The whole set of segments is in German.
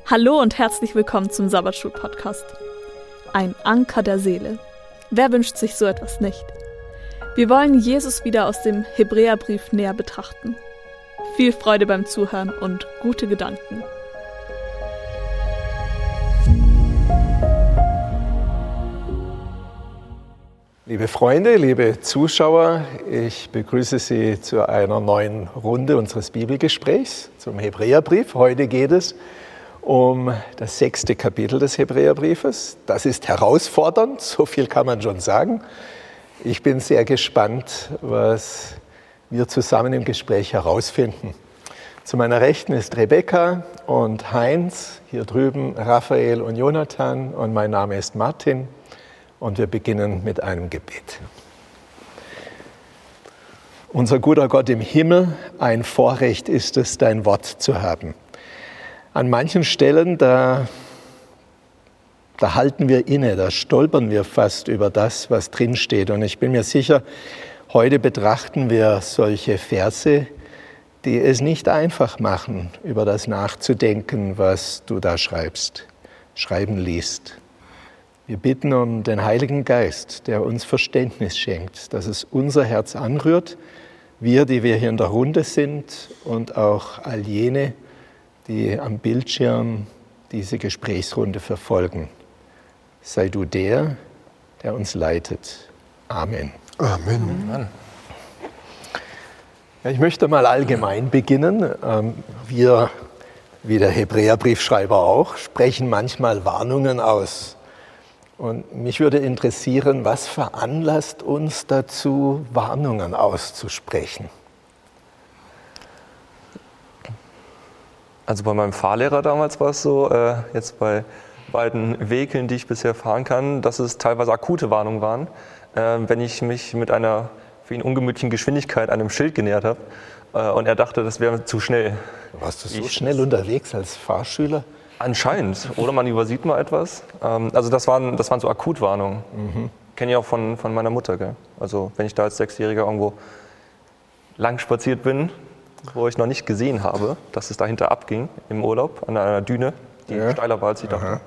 Hallo und herzlich willkommen zum Sabbatschul-Podcast. Ein Anker der Seele. Wer wünscht sich so etwas nicht? Wir wollen Jesus wieder aus dem Hebräerbrief näher betrachten. Viel Freude beim Zuhören und gute Gedanken. Liebe Freunde, liebe Zuschauer, ich begrüße Sie zu einer neuen Runde unseres Bibelgesprächs zum Hebräerbrief. Heute geht es um das 6. Kapitel des Hebräerbriefes. Das ist herausfordernd, so viel kann man schon sagen. Ich bin sehr gespannt, was wir zusammen im Gespräch herausfinden. Zu meiner Rechten ist Rebecca und Heinz, hier drüben Raphael und Jonathan und mein Name ist Martin. Und wir beginnen mit einem Gebet. Unser guter Gott im Himmel, ein Vorrecht ist es, dein Wort zu haben. An manchen Stellen, da halten wir inne, da stolpern wir fast über das, was drinsteht. Und ich bin mir sicher, heute betrachten wir solche Verse, die es nicht einfach machen, über das nachzudenken, was du da schreiben liest. Wir bitten um den Heiligen Geist, der uns Verständnis schenkt, dass es unser Herz anrührt, wir, die wir hier in der Runde sind und auch all jene, die am Bildschirm diese Gesprächsrunde verfolgen. Sei du der uns leitet. Amen. Amen. Amen. Ja, ich möchte mal allgemein beginnen. Wir, wie der Hebräerbriefschreiber auch, sprechen manchmal Warnungen aus. Und mich würde interessieren, was veranlasst uns dazu, Warnungen auszusprechen? Also bei meinem Fahrlehrer damals war es so, jetzt bei beiden Vehikeln, die ich bisher fahren kann, dass es teilweise akute Warnungen waren, wenn ich mich mit einer für ihn ungemütlichen Geschwindigkeit einem Schild genähert habe und er dachte, das wäre zu schnell. Warst du so schnell unterwegs als Fahrschüler? Anscheinend. Oder man übersieht mal etwas. Also das waren so Akutwarnungen. Kenne ich auch von meiner Mutter. Gell? Also wenn ich da als Sechsjähriger irgendwo lang spaziert bin, wo ich noch nicht gesehen habe, dass es dahinter abging im Urlaub an einer Düne, die steiler war als ich dachte.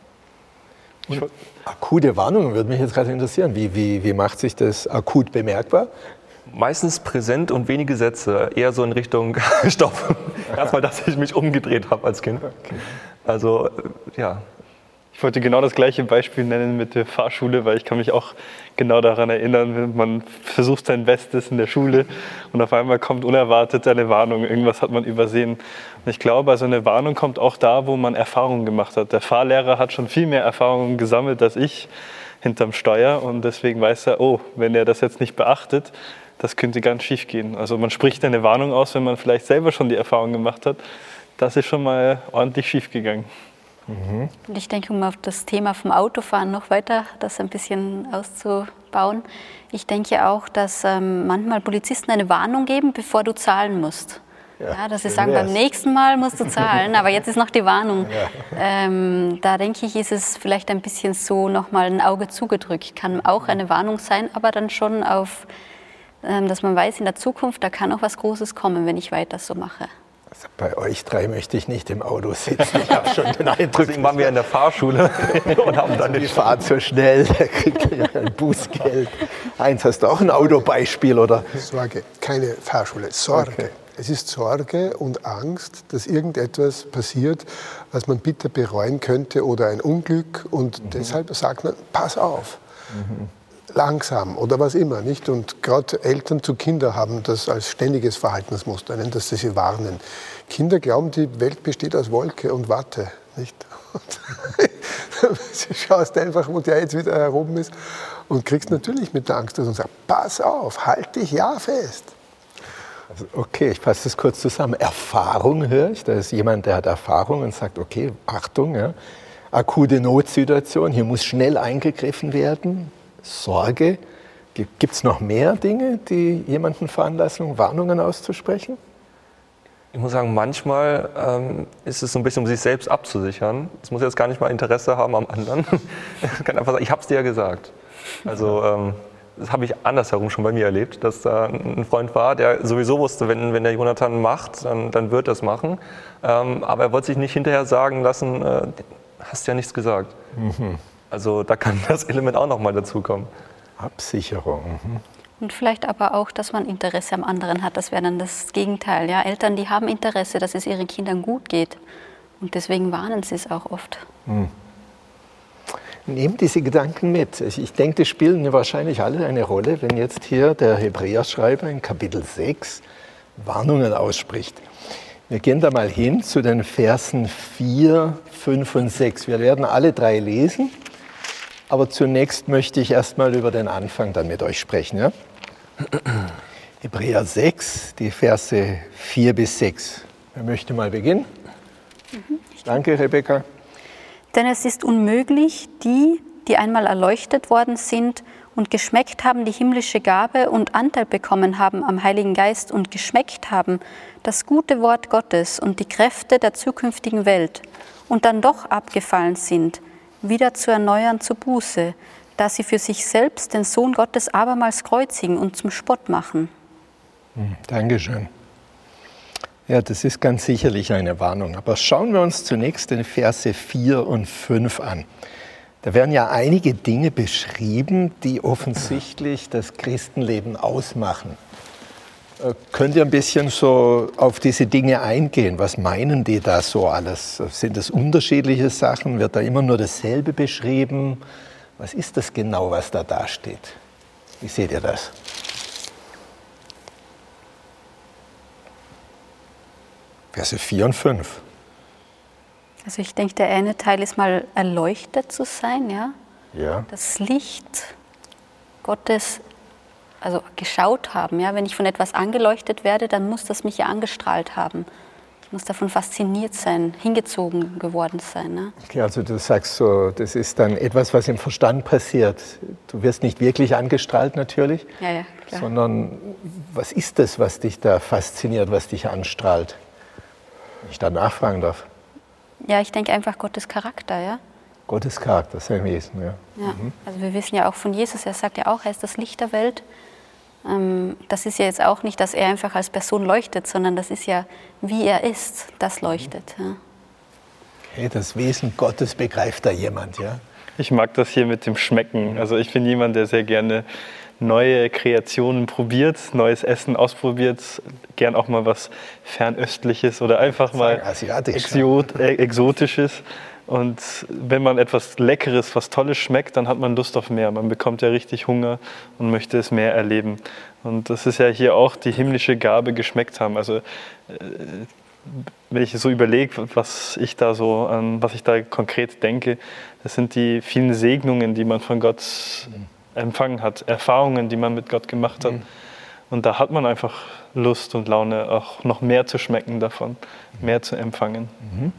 Akute Warnungen würde mich jetzt gerade interessieren. Wie macht sich das akut bemerkbar? Meistens präsent und wenige Sätze, eher so in Richtung Stopp. Erstmal, dass ich mich umgedreht habe als Kind. Okay. Also, ja. Ich wollte genau das gleiche Beispiel nennen mit der Fahrschule, weil ich kann mich auch genau daran erinnern, man versucht sein Bestes in der Schule und auf einmal kommt unerwartet eine Warnung, irgendwas hat man übersehen. Und ich glaube, also eine Warnung kommt auch da, wo man Erfahrungen gemacht hat. Der Fahrlehrer hat schon viel mehr Erfahrungen gesammelt als ich hinterm Steuer und deswegen weiß er, oh, wenn er das jetzt nicht beachtet, das könnte ganz schief gehen. Also man spricht eine Warnung aus, wenn man vielleicht selber schon die Erfahrung gemacht hat. Das ist schon mal ordentlich schief gegangen. Und ich denke, um auf das Thema vom Autofahren noch weiter das ein bisschen auszubauen, ich denke auch, dass manchmal Polizisten eine Warnung geben, bevor du zahlen musst. Ja, dass sie sagen, beim nächsten Mal musst du zahlen, aber jetzt ist noch die Warnung. Ja. Da denke ich, ist es vielleicht ein bisschen so nochmal ein Auge zugedrückt. Kann auch eine Warnung sein, aber dann schon auf, dass man weiß, in der Zukunft, da kann auch was Großes kommen, wenn ich weiter so mache. Also bei euch drei möchte ich nicht im Auto sitzen. Ich habe schon den Eindruck. Deswegen waren wir in der Fahrschule und haben dann die Fahrt so schnell, der kriegt ja ein Bußgeld. Heinz, hast du auch ein Autobeispiel, oder? Sorge, keine Fahrschule, Sorge. Okay. Es ist Sorge und Angst, dass irgendetwas passiert, was man bitter bereuen könnte oder ein Unglück. Und deshalb sagt man, pass auf. Langsam oder was immer, nicht? Und gerade Eltern zu Kindern haben das als ständiges Verhaltensmuster, dass sie warnen. Kinder glauben, die Welt besteht aus Wolke und Watte, nicht? Du schaust einfach, wo der jetzt wieder heroben ist und kriegst natürlich mit der Angst und sagst, pass auf, halt dich ja fest. Also okay, ich fasse das kurz zusammen. Erfahrung höre ich, da ist jemand, der hat Erfahrung und sagt, okay, Achtung, ja, akute Notsituation, hier muss schnell eingegriffen werden. Sorge. Gibt es noch mehr Dinge, die jemanden veranlassen, Warnungen auszusprechen? Ich muss sagen, manchmal ist es so ein bisschen, um sich selbst abzusichern. Es muss jetzt gar nicht mal Interesse haben am anderen. Ich kann einfach sagen, ich habe es dir ja gesagt. Also das habe ich andersherum schon bei mir erlebt, dass da ein Freund war, der sowieso wusste, wenn der Jonathan macht, dann wird er es machen. Aber er wollte sich nicht hinterher sagen lassen, hast ja nichts gesagt. Also da kann das Element auch nochmal dazukommen. Absicherung. Und vielleicht aber auch, dass man Interesse am anderen hat. Das wäre dann das Gegenteil. Ja? Eltern, die haben Interesse, dass es ihren Kindern gut geht. Und deswegen warnen sie es auch oft. Nehmt diese Gedanken mit. Ich denke, die spielen wahrscheinlich alle eine Rolle, wenn jetzt hier der Hebräerschreiber in Kapitel 6 Warnungen ausspricht. Wir gehen da mal hin zu den Versen 4, 5 und 6. Wir werden alle 3 lesen, aber zunächst möchte ich erstmal über den Anfang dann mit euch sprechen. Ja? Hebräer 6, die Verse 4 bis 6. Wer möchte mal beginnen? Danke, Rebecca. Denn es ist unmöglich, die einmal erleuchtet worden sind und geschmeckt haben die himmlische Gabe und Anteil bekommen haben am Heiligen Geist und geschmeckt haben das gute Wort Gottes und die Kräfte der zukünftigen Welt und dann doch abgefallen sind, wieder zu erneuern zur Buße, da sie für sich selbst den Sohn Gottes abermals kreuzigen und zum Spott machen. Dankeschön. Ja, das ist ganz sicherlich eine Warnung. Aber schauen wir uns zunächst den Verse 4 und 5 an. Da werden ja einige Dinge beschrieben, die offensichtlich das Christenleben ausmachen. Könnt ihr ein bisschen so auf diese Dinge eingehen? Was meinen die da so alles? Sind das unterschiedliche Sachen? Wird da immer nur dasselbe beschrieben? Was ist das genau, was da steht? Wie seht ihr das? Verse 4 und 5. Also ich denke, der eine Teil ist mal erleuchtet zu sein, ja? Ja. Das Licht Gottes, also geschaut haben, ja? Wenn ich von etwas angeleuchtet werde, dann muss das mich ja angestrahlt haben. Ich muss davon fasziniert sein, hingezogen geworden sein. Ne? Okay, also du sagst so, das ist dann etwas, was im Verstand passiert. Du wirst nicht wirklich angestrahlt natürlich, ja, klar. Sondern was ist das, was dich da fasziniert, was dich anstrahlt? Wenn ich da nachfragen darf. Ja, ich denke einfach Gottes Charakter, ja. Gottes Charakter, sein Wesen, ja. Ja, also wir wissen ja auch von Jesus, er sagt ja auch, er ist das Licht der Welt. Das ist ja jetzt auch nicht, dass er einfach als Person leuchtet, sondern das ist ja, wie er ist, das leuchtet. Ja. Okay, das Wesen Gottes begreift da jemand, ja? Ich mag das hier mit dem Schmecken. Also ich bin jemand, der sehr gerne neue Kreationen probiert, neues Essen ausprobiert, gern auch mal was Fernöstliches oder einfach mal Exotisches. Und wenn man etwas Leckeres, was Tolles schmeckt, dann hat man Lust auf mehr. Man bekommt ja richtig Hunger und möchte es mehr erleben. Und das ist ja hier auch die himmlische Gabe geschmeckt haben. Also wenn ich so überlege, was ich da konkret denke, das sind die vielen Segnungen, die man von Gott empfangen hat, Erfahrungen, die man mit Gott gemacht hat. Und da hat man einfach Lust und Laune, auch noch mehr zu schmecken davon, mehr zu empfangen.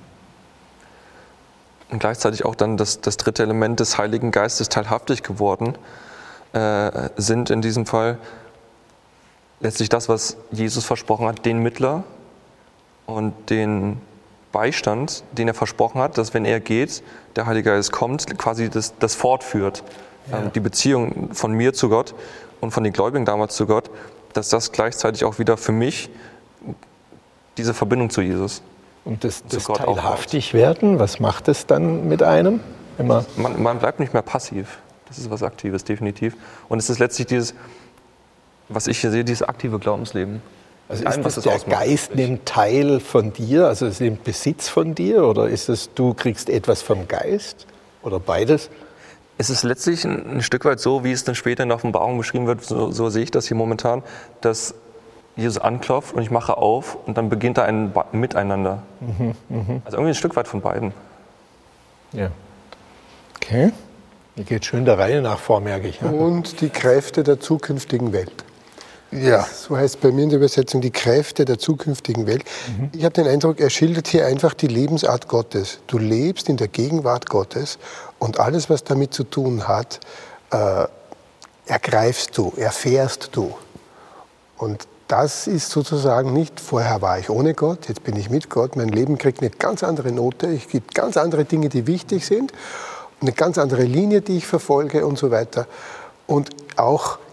Und gleichzeitig auch dann das dritte Element des Heiligen Geistes teilhaftig geworden sind in diesem Fall letztlich das, was Jesus versprochen hat, den Mittler und den Beistand, den er versprochen hat, dass wenn er geht, der Heilige Geist kommt, quasi das fortführt. Die Beziehung von mir zu Gott und von den Gläubigen damals zu Gott, dass das gleichzeitig auch wieder für mich diese Verbindung zu Jesus. Und das teilhaftig werden, was macht es dann mit einem? Man bleibt nicht mehr passiv. Das ist was Aktives, definitiv. Und es ist letztlich dieses, was ich hier sehe, dieses aktive Glaubensleben. Also ist das der Geist nimmt Teil von dir, also es nimmt Besitz von dir, oder ist es, du kriegst etwas vom Geist, oder beides? Es ist letztlich ein Stück weit so, wie es dann später in der Offenbarung beschrieben wird, so sehe ich das hier momentan, dass Jesus anklopft und ich mache auf und dann beginnt da ein Miteinander. Also irgendwie ein Stück weit von beiden. Ja. Okay. Ihr geht schön der Reihe nach vor, merke ich. Ja. Und die Kräfte der zukünftigen Welt. Ja. So heißt bei mir in der Übersetzung die Kräfte der zukünftigen Welt. Ich habe den Eindruck, er schildert hier einfach die Lebensart Gottes. Du lebst in der Gegenwart Gottes und alles, was damit zu tun hat, ergreifst du, erfährst du. Und das ist sozusagen nicht, vorher war ich ohne Gott, jetzt bin ich mit Gott, mein Leben kriegt eine ganz andere Note, es gibt ganz andere Dinge, die wichtig sind, eine ganz andere Linie, die ich verfolge und so weiter. Und auch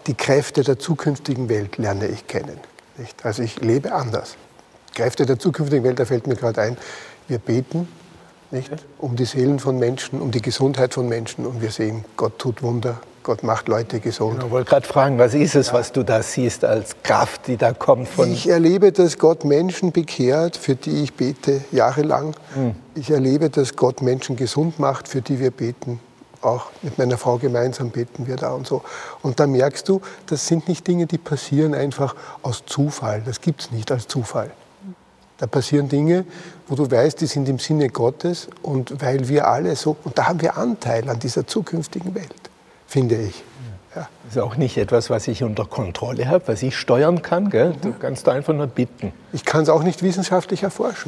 die Kräfte der zukünftigen Welt lerne ich kennen. Nicht? Also ich lebe anders. Kräfte der zukünftigen Welt, da fällt mir gerade ein, wir beten nicht? Um die Seelen von Menschen, um die Gesundheit von Menschen und wir sehen, Gott tut Wunder, Gott macht Leute gesund. Ich wollte gerade fragen, was ist es, was du da siehst als Kraft, die da kommt von... Ich erlebe, dass Gott Menschen bekehrt, für die ich bete jahrelang. Ich erlebe, dass Gott Menschen gesund macht, für die wir beten. Auch mit meiner Frau gemeinsam beten wir da und so. Und da merkst du, das sind nicht Dinge, die passieren einfach aus Zufall. Das gibt es nicht als Zufall. Da passieren Dinge, wo du weißt, die sind im Sinne Gottes. Und weil wir alle so, und da haben wir Anteil an dieser zukünftigen Welt, finde ich. Ja. Das ist auch nicht etwas, was ich unter Kontrolle habe, was ich steuern kann. Gell? Du kannst da einfach nur bitten. Ich kann es auch nicht wissenschaftlich erforschen.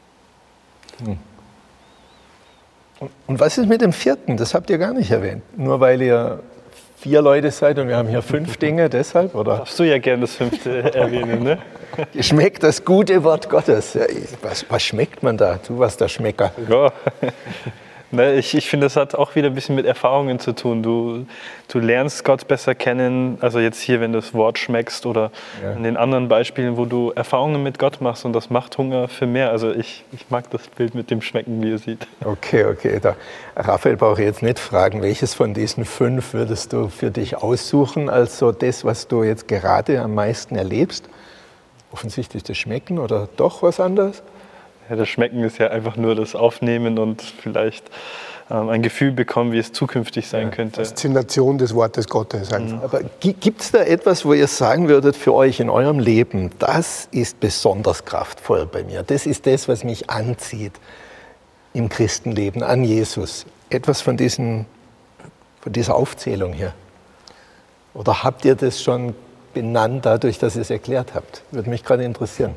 Und was ist mit dem 4.? Das habt ihr gar nicht erwähnt. Nur weil ihr 4 Leute seid und wir haben hier 5 Dinge, deshalb? Oder? Darfst du ja gerne das 5. erwähnen, ne? Schmeckt das gute Wort Gottes. Ja, was schmeckt man da? Du warst der Schmecker. Ja. Ne, ich finde, das hat auch wieder ein bisschen mit Erfahrungen zu tun. Du lernst Gott besser kennen, also jetzt hier, wenn du das Wort schmeckst oder in den anderen Beispielen, wo du Erfahrungen mit Gott machst und das macht Hunger für mehr. Also ich mag das Bild mit dem Schmecken, wie ihr seht. Okay. Raphael brauche ich jetzt nicht fragen, welches von diesen 5 würdest du für dich aussuchen als so das, was du jetzt gerade am meisten erlebst? Offensichtlich das Schmecken oder doch was anderes? Ja, das Schmecken ist ja einfach nur das Aufnehmen und vielleicht ein Gefühl bekommen, wie es zukünftig sein könnte. Faszination des Wortes Gottes einfach. Aber gibt es da etwas, wo ihr sagen würdet für euch in eurem Leben, das ist besonders kraftvoll bei mir, das ist das, was mich anzieht im Christenleben, an Jesus? Etwas von dieser Aufzählung hier? Oder habt ihr das schon benannt, dadurch, dass ihr es erklärt habt? Würde mich gerade interessieren.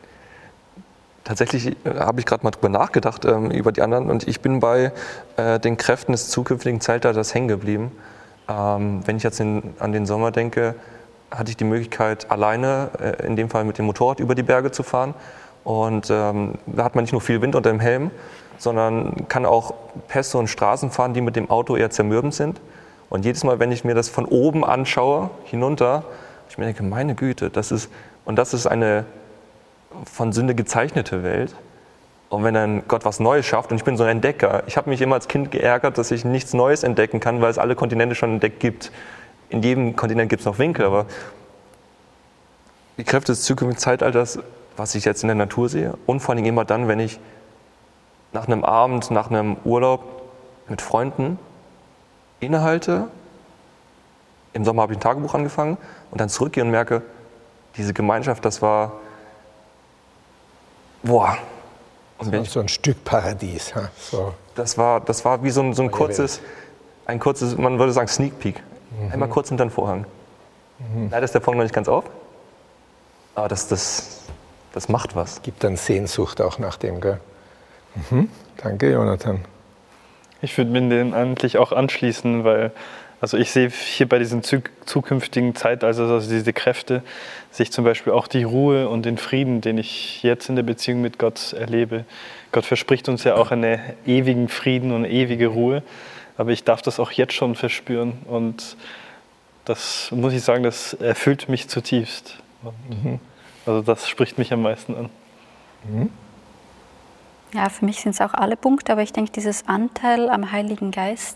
Tatsächlich habe ich gerade mal drüber nachgedacht, über die anderen, und ich bin bei den Kräften des zukünftigen Zeitalters hängen geblieben. Wenn ich jetzt an den Sommer denke, hatte ich die Möglichkeit, alleine, in dem Fall mit dem Motorrad, über die Berge zu fahren. Und da hat man nicht nur viel Wind unter dem Helm, sondern kann auch Pässe und Straßen fahren, die mit dem Auto eher zermürbend sind. Und jedes Mal, wenn ich mir das von oben anschaue, hinunter, ich mir denke, meine Güte, das ist eine von Sünde gezeichnete Welt. Und wenn dann Gott was Neues schafft, und ich bin so ein Entdecker, ich habe mich immer als Kind geärgert, dass ich nichts Neues entdecken kann, weil es alle Kontinente schon entdeckt gibt. In jedem Kontinent gibt es noch Winkel, aber die Kräfte des zukünftigen Zeitalters, was ich jetzt in der Natur sehe, und vor allem immer dann, wenn ich nach einem Abend, nach einem Urlaub mit Freunden innehalte, im Sommer habe ich ein Tagebuch angefangen und dann zurückgehe und merke, diese Gemeinschaft, das war boah. Und so ein Stück Paradies. Ha? So. Das war wie so ein kurzes, man würde sagen Sneak Peek. Einmal kurz hinter den Vorhang. Leider ist der Vorhang noch nicht ganz auf, aber das macht was. Gibt dann Sehnsucht auch nach dem, gell? Danke, Jonathan. Ich würde mir den eigentlich auch anschließen, weil also ich sehe hier bei diesen zukünftigen Zeitaltern, also diese Kräfte, sehe ich zum Beispiel auch die Ruhe und den Frieden, den ich jetzt in der Beziehung mit Gott erlebe. Gott verspricht uns ja auch einen ewigen Frieden und eine ewige Ruhe, aber ich darf das auch jetzt schon verspüren und das muss ich sagen, das erfüllt mich zutiefst. Also das spricht mich am meisten an. Ja, für mich sind es auch alle Punkte, aber ich denke, dieses Anteil am Heiligen Geist,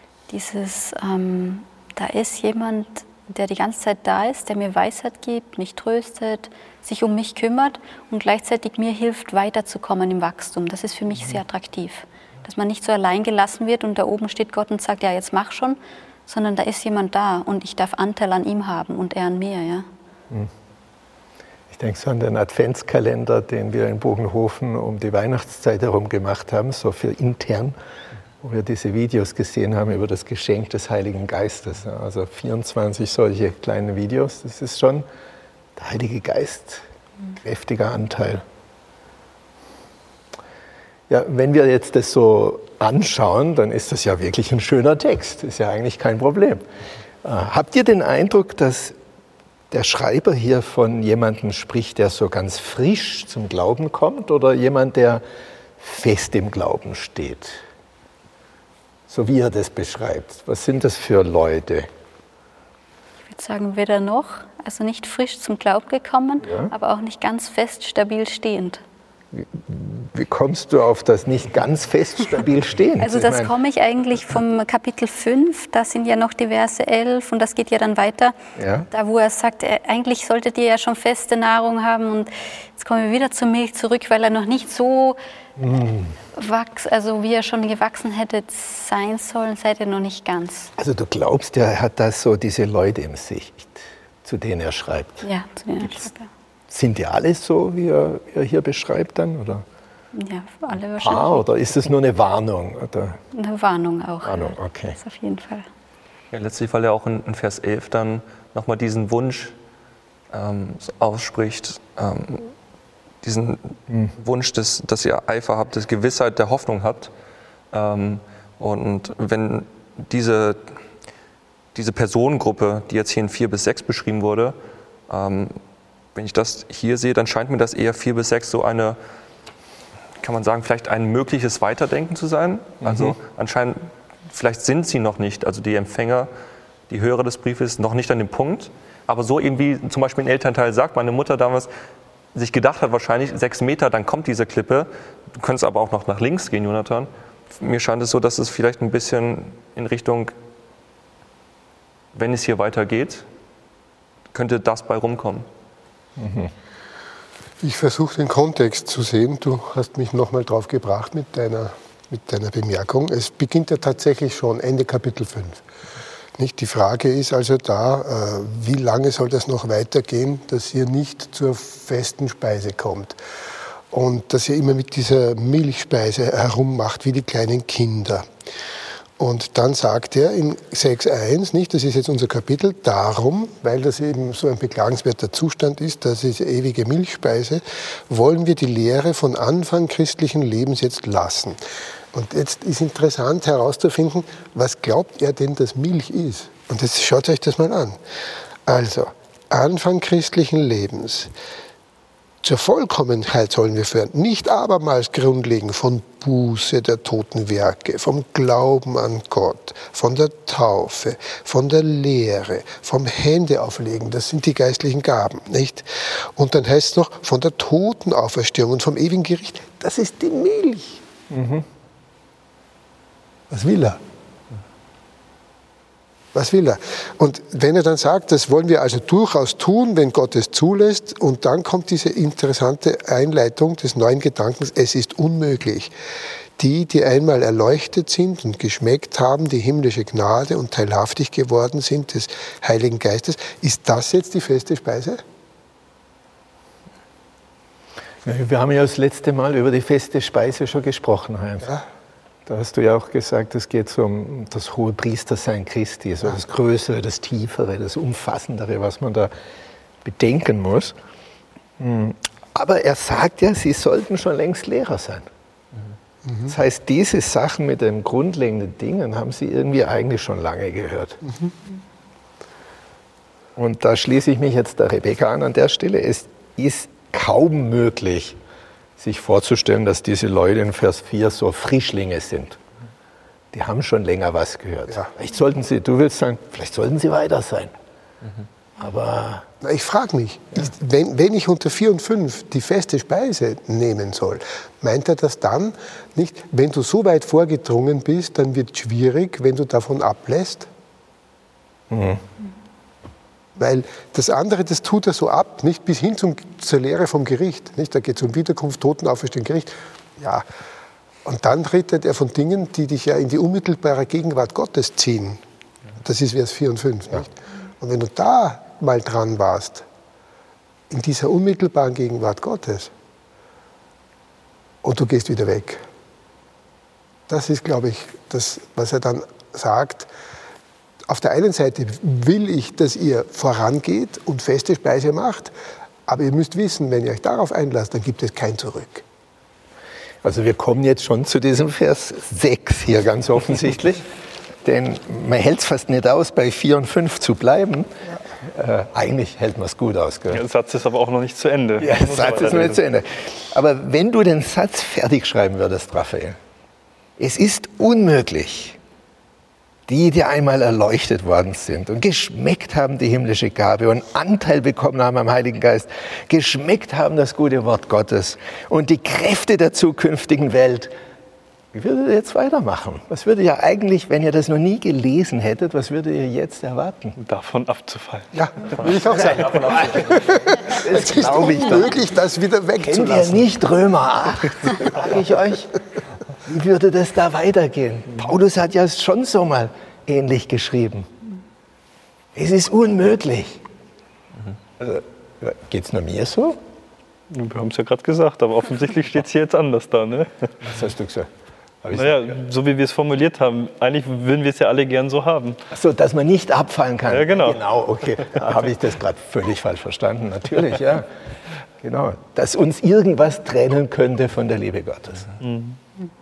da ist jemand, der die ganze Zeit da ist, der mir Weisheit gibt, mich tröstet, sich um mich kümmert und gleichzeitig mir hilft, weiterzukommen im Wachstum. Das ist für mich sehr attraktiv. Dass man nicht so allein gelassen wird und da oben steht Gott und sagt, ja, jetzt mach schon, sondern da ist jemand da und ich darf Anteil an ihm haben und er an mir. Ja. Ich denke so an den Adventskalender, den wir in Bogenhofen um die Weihnachtszeit herum gemacht haben, so für intern, wo wir diese Videos gesehen haben über das Geschenk des Heiligen Geistes. Also 24 solche kleine Videos, das ist schon der Heilige Geist, kräftiger Anteil. Ja, wenn wir jetzt das so anschauen, dann ist das ja wirklich ein schöner Text, ist ja eigentlich kein Problem. Habt ihr den Eindruck, dass der Schreiber hier von jemandem spricht, der so ganz frisch zum Glauben kommt, oder jemand, der fest im Glauben steht? So wie er das beschreibt. Was sind das für Leute? Ich würde würde sagen, weder noch, also nicht frisch zum Glauben gekommen, aber auch nicht ganz fest, stabil stehend. Wie kommst du auf das nicht ganz fest, stabil stehend? Also das komme ich eigentlich vom Kapitel 5, da sind ja noch die Verse 11 und das geht ja dann weiter, da wo er sagt, eigentlich solltet ihr ja schon feste Nahrung haben und jetzt kommen wir wieder zur Milch zurück, weil er noch nicht so also wie er schon gewachsen hätte sein sollen, seid ihr noch nicht ganz. Also du glaubst, er hat da so diese Leute im Sicht, zu denen er schreibt? Ja, zu denen er schreibt, ja. Sind die alle so, wie er hier beschreibt dann? Oder? Ja, alle wahrscheinlich. Oder ist es nur eine Warnung? Oder? Eine Warnung auch. Warnung, okay. Das auf jeden Fall. Ja, letztlich, weil er auch in Vers 11 dann nochmal diesen Wunsch ausspricht, diesen Wunsch, dass ihr Eifer habt, dass Gewissheit der Hoffnung habt. Und wenn diese Personengruppe, die jetzt hier in 4 bis 6 beschrieben wurde, wenn ich das hier sehe, dann scheint mir das eher 4 bis 6 so eine, kann man sagen, vielleicht ein mögliches Weiterdenken zu sein. Also anscheinend, vielleicht sind sie noch nicht, also die Empfänger, die Hörer des Briefes, noch nicht an dem Punkt. Aber so eben wie zum Beispiel ein Elternteil sagt, meine Mutter damals sich gedacht hat, wahrscheinlich 6 Meter, dann kommt diese Klippe. Du könntest aber auch noch nach links gehen, Jonathan. Mir scheint es so, dass es vielleicht ein bisschen in Richtung, wenn es hier weitergeht, könnte das bei rumkommen. Ich versuche den Kontext zu sehen. Du hast mich nochmal drauf gebracht mit deiner Bemerkung. Es beginnt ja tatsächlich schon Ende Kapitel 5. Nicht? Die Frage ist also da, wie lange soll das noch weitergehen, dass ihr nicht zur festen Speise kommt. Und dass ihr immer mit dieser Milchspeise herummacht wie die kleinen Kinder. Und dann sagt er in 6,1, nicht, das ist jetzt unser Kapitel, darum, weil das eben so ein beklagenswerter Zustand ist, das ist ewige Milchspeise, wollen wir die Lehre von Anfang christlichen Lebens jetzt lassen. Und jetzt ist interessant herauszufinden, was glaubt er denn, dass Milch ist? Und jetzt schaut euch das mal an. Also, Anfang christlichen Lebens. Zur Vollkommenheit sollen wir führen, nicht abermals grundlegen von Buße der toten Werke, vom Glauben an Gott, von der Taufe, von der Lehre, vom Händeauflegen, das sind die geistlichen Gaben, nicht? Und dann heißt es noch von der Totenauferstehung und vom ewigen Gericht, das ist die Milch. Was will er? Was will er? Und wenn er dann sagt, das wollen wir also durchaus tun, wenn Gott es zulässt, und dann kommt diese interessante Einleitung des neuen Gedankens, es ist unmöglich. Die einmal erleuchtet sind und geschmeckt haben, die himmlische Gnade und teilhaftig geworden sind des Heiligen Geistes, ist das jetzt die feste Speise? Wir haben ja das letzte Mal über die feste Speise schon gesprochen, Heinz. Ja. Da hast du ja auch gesagt, es geht so um das hohe Priestersein Christi, so das Größere, das Tiefere, das Umfassendere, was man da bedenken muss. Aber er sagt ja, sie sollten schon längst Lehrer sein. Das heißt, diese Sachen mit den grundlegenden Dingen haben sie irgendwie eigentlich schon lange gehört. Und da schließe ich mich jetzt der Rebecca an der Stelle. Es ist kaum möglich, sich vorzustellen, dass diese Leute in Vers 4 so Frischlinge sind. Die haben schon länger was gehört. Ja. Vielleicht sollten sie, du willst sagen, vielleicht sollten sie weiter sein. Aber ich frage mich, wenn ich unter 4 und 5 die feste Speise nehmen soll, meint er das dann nicht, wenn du so weit vorgedrungen bist, dann wird es schwierig, wenn du davon ablässt? Weil das andere, das tut er so ab, nicht bis hin zur Lehre vom Gericht. Nicht? Da geht es um Wiederkunft, Totenauferstehung, Gericht. Ja. Und dann redet er von Dingen, die dich ja in die unmittelbare Gegenwart Gottes ziehen. Das ist Vers 4 und 5. Nicht? Und wenn du da mal dran warst, in dieser unmittelbaren Gegenwart Gottes, und du gehst wieder weg, das ist, glaube ich, das, was er dann sagt. Auf der einen Seite will ich, dass ihr vorangeht und feste Speise macht, aber ihr müsst wissen, wenn ihr euch darauf einlasst, dann gibt es kein Zurück. Also wir kommen jetzt schon zu diesem Vers 6 hier ganz offensichtlich, denn man hält es fast nicht aus, bei 4 und 5 zu bleiben. Eigentlich hält man es gut aus. Gell? Ja, der Satz ist aber auch noch nicht zu Ende. Ja, der Satz ist noch nicht zu Ende. Aber wenn du den Satz fertig schreiben würdest, Raphael, es ist unmöglich, die einmal erleuchtet worden sind und geschmeckt haben die himmlische Gabe und Anteil bekommen haben am Heiligen Geist, geschmeckt haben das gute Wort Gottes und die Kräfte der zukünftigen Welt, wie würdet ihr jetzt weitermachen? Was würdet ihr eigentlich, wenn ihr das noch nie gelesen hättet, was würdet ihr jetzt erwarten? Davon abzufallen. Ja, würde ich auch sagen. Es ist unmöglich, das wieder wegzulassen. Kennt ihr nicht Römer 8? Frage ich euch. Wie würde das da weitergehen? Paulus hat ja schon so mal ähnlich geschrieben. Es ist unmöglich. Also, geht es nur mir so? Wir haben es ja gerade gesagt, aber offensichtlich steht es hier jetzt anders da. Ne? Was hast du gesagt? Naja, so wie wir es formuliert haben, eigentlich würden wir es ja alle gern so haben. Ach so, dass man nicht abfallen kann. Ja, genau. Genau, okay. Da habe ich das gerade völlig falsch verstanden. Natürlich, ja. Genau. Dass uns irgendwas trennen könnte von der Liebe Gottes. Mhm.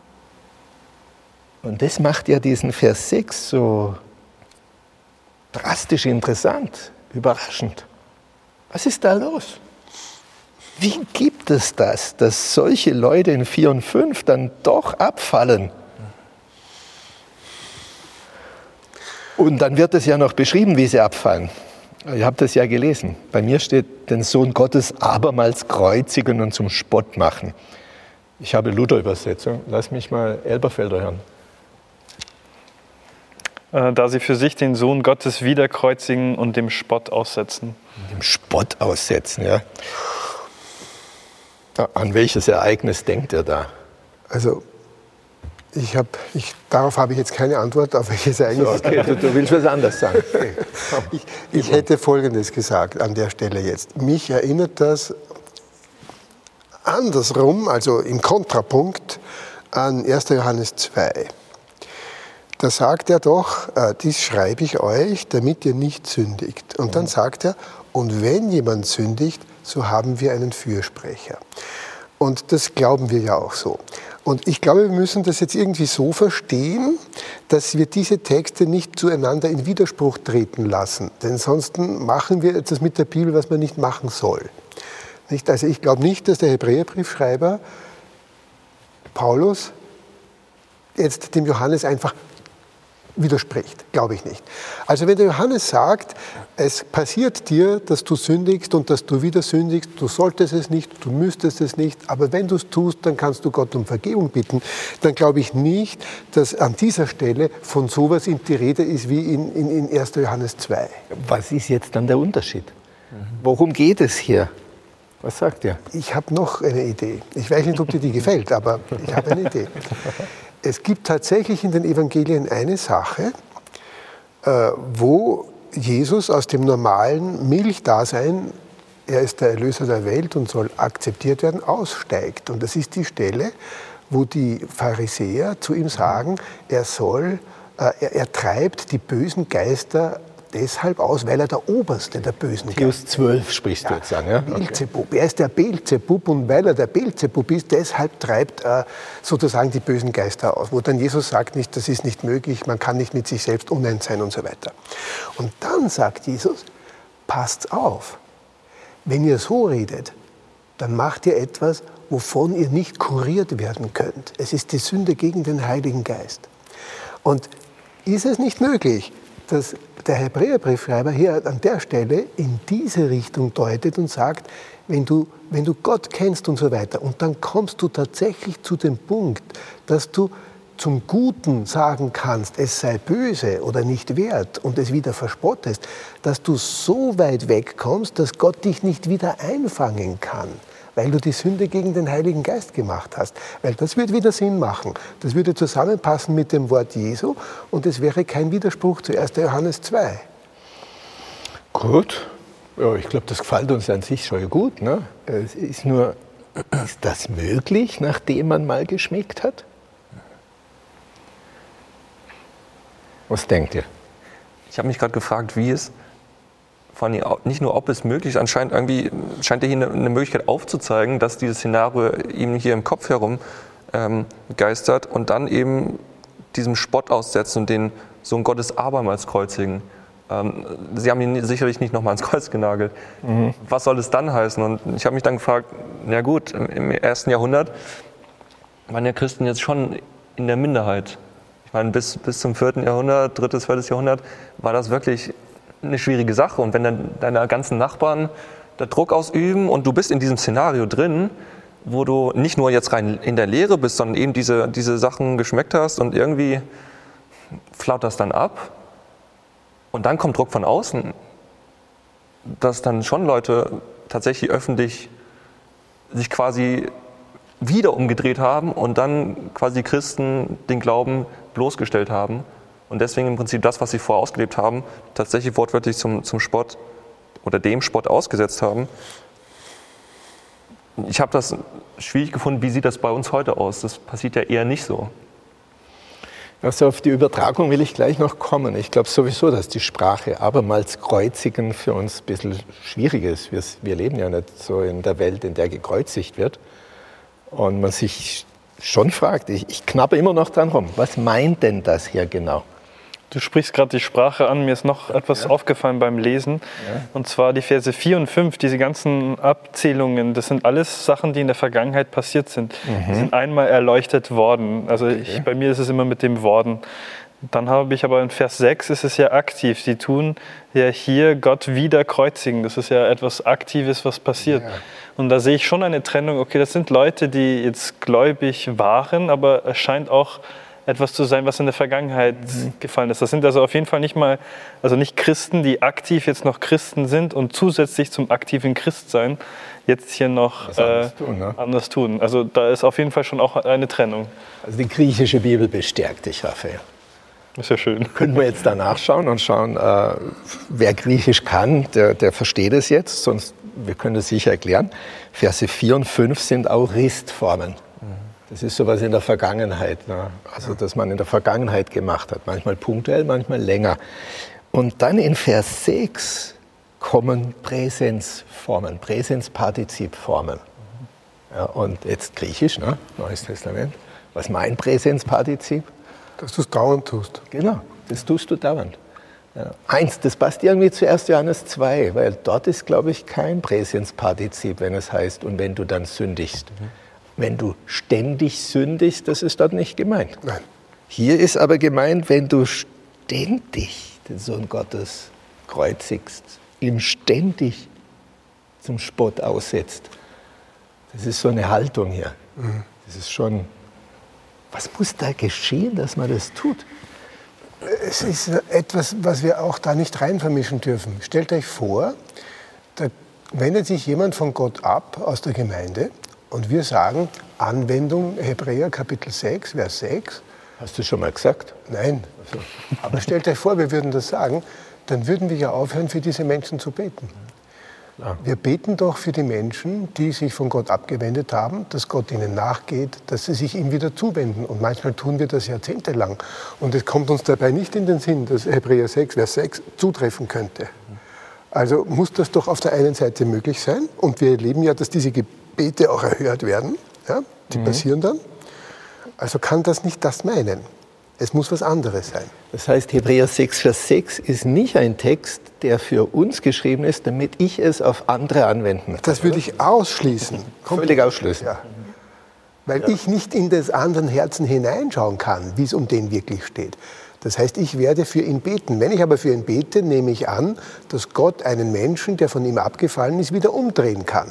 Und das macht ja diesen Vers 6 so drastisch interessant, überraschend. Was ist da los? Wie gibt es das, dass solche Leute in 4 und 5 dann doch abfallen? Und dann wird es ja noch beschrieben, wie sie abfallen. Ihr habt das ja gelesen. Bei mir steht, den Sohn Gottes abermals kreuzigen und zum Spott machen. Ich habe Luther-Übersetzung. Lass mich mal Elberfelder hören. Da sie für sich den Sohn Gottes wieder kreuzigen und dem Spott aussetzen. Dem Spott aussetzen, ja. An welches Ereignis denkt ihr da? Also, darauf habe ich jetzt keine Antwort, auf welches Ereignis. So, okay, du willst was anderes sagen. Okay. Ich hätte Folgendes gesagt an der Stelle jetzt. Mich erinnert das andersrum, also im Kontrapunkt, an 1. Johannes 2. Da sagt er doch, dies schreibe ich euch, damit ihr nicht sündigt. Und dann sagt er, und wenn jemand sündigt, so haben wir einen Fürsprecher. Und das glauben wir ja auch so. Und ich glaube, wir müssen das jetzt irgendwie so verstehen, dass wir diese Texte nicht zueinander in Widerspruch treten lassen. Denn sonst machen wir etwas mit der Bibel, was man nicht machen soll. Nicht? Also ich glaube nicht, dass der Hebräerbriefschreiber Paulus jetzt dem Johannes einfach widerspricht, glaube ich nicht. Also wenn der Johannes sagt, es passiert dir, dass du sündigst und dass du wieder sündigst, du solltest es nicht, du müsstest es nicht, aber wenn du es tust, dann kannst du Gott um Vergebung bitten, dann glaube ich nicht, dass an dieser Stelle von sowas die Rede ist wie in 1. Johannes 2. Was ist jetzt dann der Unterschied? Worum geht es hier? Was sagt ihr? Ich habe noch eine Idee. Ich weiß nicht, ob dir die gefällt, aber ich habe eine Idee. Es gibt tatsächlich in den Evangelien eine Sache, wo Jesus aus dem normalen Milchdasein, er ist der Erlöser der Welt und soll akzeptiert werden, aussteigt. Und das ist die Stelle, wo die Pharisäer zu ihm sagen, er treibt die bösen Geister deshalb aus, weil er der Oberste der bösen Geister ist. Matthäus 12 sprichst du jetzt an, ja? Beelzebub. Er ist der Beelzebub und weil er der Beelzebub ist, deshalb treibt er sozusagen die bösen Geister aus. Wo dann Jesus sagt, nicht, das ist nicht möglich, man kann nicht mit sich selbst uneins sein und so weiter. Und dann sagt Jesus, passt auf, wenn ihr so redet, dann macht ihr etwas, wovon ihr nicht kuriert werden könnt. Es ist die Sünde gegen den Heiligen Geist. Und ist es nicht möglich, dass der Hebräerbriefschreiber hier an der Stelle in diese Richtung deutet und sagt, wenn du Gott kennst und so weiter, und dann kommst du tatsächlich zu dem Punkt, dass du zum Guten sagen kannst, es sei böse oder nicht wert und es wieder verspottest, dass du so weit wegkommst, dass Gott dich nicht wieder einfangen kann, weil du die Sünde gegen den Heiligen Geist gemacht hast. Weil das würde wieder Sinn machen. Das würde zusammenpassen mit dem Wort Jesu und es wäre kein Widerspruch zu 1. Johannes 2. Gut. Ja, ich glaube, das gefällt uns an sich schon gut. Ne? Es ist nur, ist das möglich, nachdem man mal geschmeckt hat? Was denkt ihr? Ich habe mich gerade gefragt, wie es, vor allem nicht nur ob es möglich ist, anscheinend irgendwie scheint er hier eine Möglichkeit aufzuzeigen, dass dieses Szenario ihm hier im Kopf herum geistert und dann eben diesem Spott aussetzen und den Sohn Gottes abermals kreuzigen. Sie haben ihn sicherlich nicht nochmal ans Kreuz genagelt. Mhm. Was soll es dann heißen? Und ich habe mich dann gefragt, na gut, im 1. Jahrhundert waren ja Christen jetzt schon in der Minderheit. Ich meine, bis zum 4. Jahrhundert, 3., 4. Jahrhundert, war das wirklich eine schwierige Sache. Und wenn dann deine ganzen Nachbarn da Druck ausüben und du bist in diesem Szenario drin, wo du nicht nur jetzt rein in der Lehre bist, sondern eben diese Sachen geschmeckt hast und irgendwie flaut das dann ab. Und dann kommt Druck von außen, dass dann schon Leute tatsächlich öffentlich sich quasi wieder umgedreht haben und dann quasi Christen den Glauben bloßgestellt haben und deswegen im Prinzip das, was sie vorher ausgelebt haben, tatsächlich wortwörtlich zum Spott oder dem Spott ausgesetzt haben. Ich habe das schwierig gefunden, wie sieht das bei uns heute aus? Das passiert ja eher nicht so. Also auf die Übertragung will ich gleich noch kommen. Ich glaube sowieso, dass die Sprache abermals kreuzigen für uns ein bisschen schwierig ist. Wir leben ja nicht so in der Welt, in der gekreuzigt wird. Und man sich schon fragt, ich knappe immer noch dran rum, was meint denn das hier genau? Du sprichst gerade die Sprache an, mir ist noch etwas aufgefallen beim Lesen. Ja. Und zwar die Verse 4 und 5, diese ganzen Abzählungen, das sind alles Sachen, die in der Vergangenheit passiert sind. Die sind einmal erleuchtet worden. Also bei mir ist es immer mit dem worden. Dann habe ich aber in Vers 6 ist es ja aktiv. Sie tun ja hier Gott wieder kreuzigen. Das ist ja etwas Aktives, was passiert. Ja. Und da sehe ich schon eine Trennung. Okay, das sind Leute, die jetzt gläubig waren, aber es scheint auch etwas zu sein, was in der Vergangenheit gefallen ist. Das sind also auf jeden Fall nicht Christen, die aktiv jetzt noch Christen sind und zusätzlich zum aktiven Christsein jetzt hier noch anders tun. Also da ist auf jeden Fall schon auch eine Trennung. Also die griechische Bibel bestärkt dich, Raphael. Das ist ja schön. Können wir jetzt da nachschauen und schauen, wer Griechisch kann, der versteht es jetzt, sonst wir können es sicher erklären. Verse 4 und 5 sind Aoristformen. Das ist sowas in der Vergangenheit, ne? Also das man in der Vergangenheit gemacht hat, manchmal punktuell, manchmal länger. Und dann in Vers 6 kommen Präsensformen, Präsenspartizipformen. Ja, und jetzt Griechisch, ne? Neues Testament. Was meint Präsenspartizip? Dass du es dauernd tust. Genau, das tust du dauernd. Ja. Das passt irgendwie zu 1. Johannes 2, weil dort ist, glaube ich, kein Präsenspartizip, wenn es heißt, und wenn du dann sündigst. Wenn du ständig sündigst, das ist dort nicht gemeint. Nein. Hier ist aber gemeint, wenn du ständig den Sohn Gottes kreuzigst, ihm ständig zum Spott aussetzt. Das ist so eine Haltung hier. Das ist schon, was muss da geschehen, dass man das tut? Es ist etwas, was wir auch da nicht rein vermischen dürfen. Stellt euch vor, da wendet sich jemand von Gott ab aus der Gemeinde. Und wir sagen, Anwendung Hebräer Kapitel 6, Vers 6. Hast du schon mal gesagt? Nein. Also, aber stellt euch vor, wir würden das sagen, dann würden wir ja aufhören, für diese Menschen zu beten. Ja. Wir beten doch für die Menschen, die sich von Gott abgewendet haben, dass Gott ihnen nachgeht, dass sie sich ihm wieder zuwenden. Und manchmal tun wir das jahrzehntelang. Und es kommt uns dabei nicht in den Sinn, dass Hebräer 6, Vers 6 zutreffen könnte. Also muss das doch auf der einen Seite möglich sein. Und wir erleben ja, dass diese Gebete auch erhört werden, ja, die passieren dann. Also kann das nicht das meinen. Es muss was anderes sein. Das heißt, Hebräer 6, Vers 6 ist nicht ein Text, der für uns geschrieben ist, damit ich es auf andere anwenden kann. Das würde ich ausschließen. Völlig ausschließen. Ja. Weil ich nicht in des anderen Herzen hineinschauen kann, wie es um den wirklich steht. Das heißt, ich werde für ihn beten. Wenn ich aber für ihn bete, nehme ich an, dass Gott einen Menschen, der von ihm abgefallen ist, wieder umdrehen kann.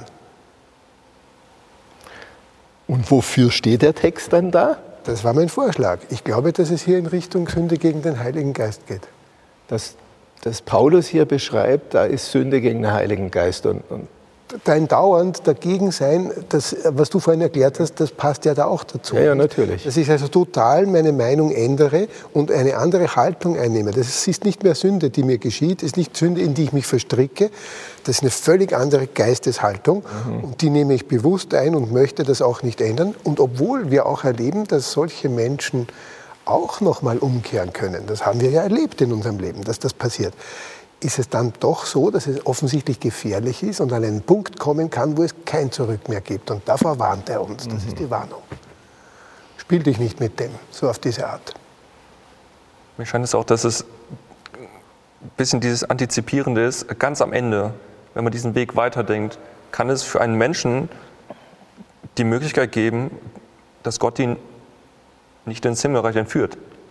Und wofür steht der Text dann da? Das war mein Vorschlag. Ich glaube, dass es hier in Richtung Sünde gegen den Heiligen Geist geht. Dass Paulus hier beschreibt, da ist Sünde gegen den Heiligen Geist. Und dein dauernd dagegen sein, das, was du vorhin erklärt hast, das passt ja da auch dazu. Ja, natürlich. Dass ich also total meine Meinung ändere und eine andere Haltung einnehme. Das ist nicht mehr Sünde, die mir geschieht, ist nicht Sünde, in die ich mich verstricke. Das ist eine völlig andere Geisteshaltung und die nehme ich bewusst ein und möchte das auch nicht ändern. Und obwohl wir auch erleben, dass solche Menschen auch noch mal umkehren können, das haben wir ja erlebt in unserem Leben, dass das passiert, ist es dann doch so, dass es offensichtlich gefährlich ist und an einen Punkt kommen kann, wo es kein Zurück mehr gibt. Und davor warnt er uns. Das ist die Warnung. Spiel dich nicht mit dem, so auf diese Art. Mir scheint es auch, dass es ein bisschen dieses Antizipierende ist. Ganz am Ende, wenn man diesen Weg weiterdenkt, kann es für einen Menschen die Möglichkeit geben, dass Gott ihn nicht ins Himmelreich entführt.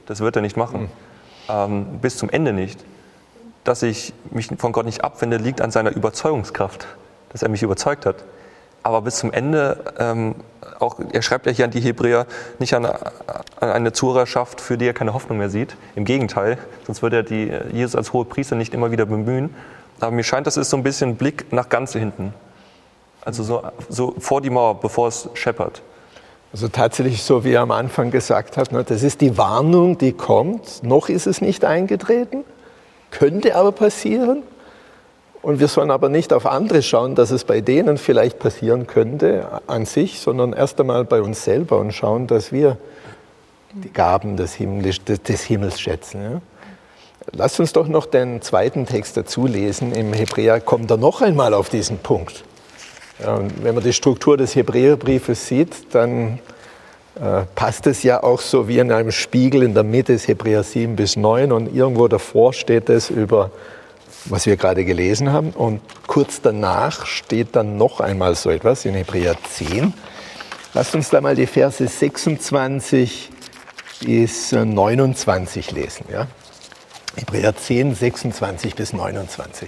Das wird er nicht machen. Bis zum Ende nicht. Dass ich mich von Gott nicht abwende, liegt an seiner Überzeugungskraft, dass er mich überzeugt hat. Aber bis zum Ende, auch er schreibt ja hier an die Hebräer, nicht an eine Zuhörerschaft, für die er keine Hoffnung mehr sieht. Im Gegenteil, sonst würde er Jesus als Hohepriester nicht immer wieder bemühen. Aber mir scheint, das ist so ein bisschen Blick nach ganz hinten. Also so vor die Mauer, bevor es scheppert. Also tatsächlich, so wie er am Anfang gesagt hat, das ist die Warnung, die kommt. Noch ist es nicht eingetreten, könnte aber passieren. Und wir sollen aber nicht auf andere schauen, dass es bei denen vielleicht passieren könnte an sich, sondern erst einmal bei uns selber und schauen, dass wir die Gaben des Himmels schätzen. Ja? Lasst uns doch noch den zweiten Text dazu lesen. Im Hebräer kommt er noch einmal auf diesen Punkt. Ja, und wenn man die Struktur des Hebräerbriefes sieht, dann passt es ja auch so wie in einem Spiegel in der Mitte des Hebräer 7 bis 9 und irgendwo davor steht es über, was wir gerade gelesen haben, und kurz danach steht dann noch einmal so etwas in Hebräer 10. Lasst uns da mal die Verse 26 bis 29 lesen. Ja? Hebräer 10, 26 bis 29.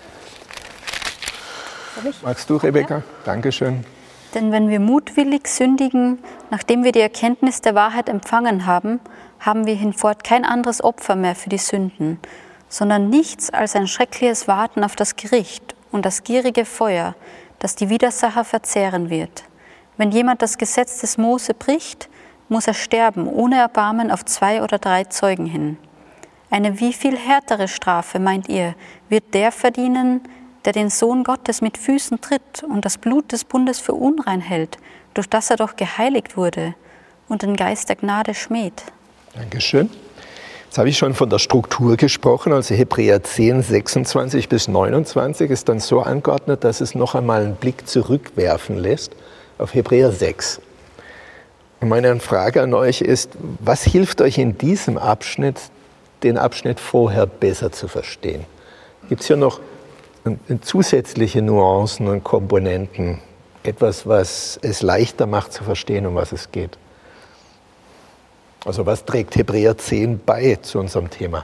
Magst du, Rebecca? Ja. Dankeschön. Denn wenn wir mutwillig sündigen, nachdem wir die Erkenntnis der Wahrheit empfangen haben, haben wir hinfort kein anderes Opfer mehr für die Sünden, sondern nichts als ein schreckliches Warten auf das Gericht und das gierige Feuer, das die Widersacher verzehren wird. Wenn jemand das Gesetz des Mose bricht, muss er sterben, ohne Erbarmen auf 2 oder 3 Zeugen hin. Eine wie viel härtere Strafe, meint ihr, wird der verdienen, der den Sohn Gottes mit Füßen tritt und das Blut des Bundes für unrein hält, durch das er doch geheiligt wurde und den Geist der Gnade schmäht? Dankeschön. Jetzt habe ich schon von der Struktur gesprochen, also Hebräer 10, 26 bis 29 ist dann so angeordnet, dass es noch einmal einen Blick zurückwerfen lässt auf Hebräer 6. Und meine Frage an euch ist, was hilft euch in diesem Abschnitt, den Abschnitt vorher besser zu verstehen? Gibt es hier noch zusätzliche Nuancen und Komponenten, etwas, was es leichter macht zu verstehen, um was es geht? Also was trägt Hebräer 10 bei zu unserem Thema?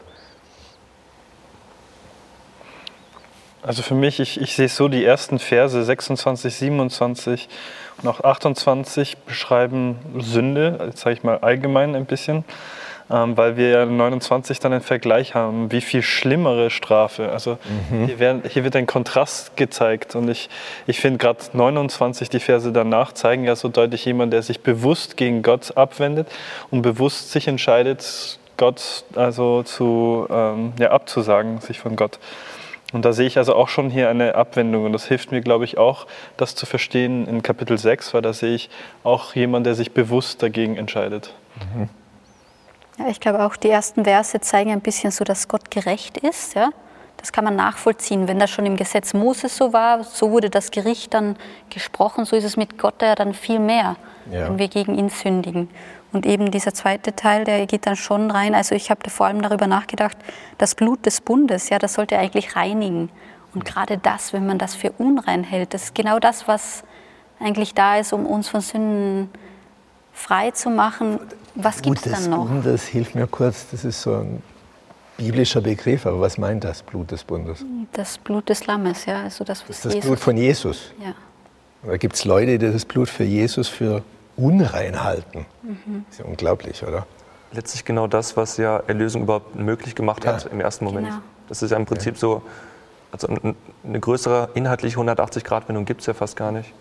Also für mich, ich sehe so, die ersten Verse 26, 27 und auch 28 beschreiben Sünde, jetzt sage ich mal allgemein ein bisschen, weil wir ja in 29 dann einen Vergleich haben, wie viel schlimmere Strafe. Also hier wird ein Kontrast gezeigt und ich finde gerade 29, die Verse danach zeigen ja so deutlich jemand, der sich bewusst gegen Gott abwendet und bewusst sich entscheidet, Gott also abzusagen, sich von Gott. Und da sehe ich also auch schon hier eine Abwendung und das hilft mir, glaube ich, auch, das zu verstehen in Kapitel 6, weil da sehe ich auch jemand, der sich bewusst dagegen entscheidet. Ja, ich glaube auch, die ersten Verse zeigen ein bisschen so, dass Gott gerecht ist. Ja? Das kann man nachvollziehen. Wenn das schon im Gesetz Moses so war, so wurde das Gericht dann gesprochen, so ist es mit Gott ja dann viel mehr, wenn wir gegen ihn sündigen. Und eben dieser zweite Teil, der geht dann schon rein. Also ich habe da vor allem darüber nachgedacht, das Blut des Bundes, ja, das sollte eigentlich reinigen. Und gerade das, wenn man das für unrein hält, das ist genau das, was eigentlich da ist, um uns von Sünden frei zu machen. Was gibt es dann noch? Blut des Bundes, hilf mir kurz, das ist so ein biblischer Begriff, aber was meint das Blut des Bundes? Das Blut des Lammes, ja. Also das ist das Blut von Jesus? Ja. Da gibt es Leute, die das Blut für Jesus für unrein halten. Das ist ja unglaublich, oder? Letztlich genau das, was ja Erlösung überhaupt möglich gemacht hat im ersten Moment. Genau. Das ist ja im Prinzip so, also eine größere inhaltliche 180-Grad-Wendung gibt es ja fast gar nicht.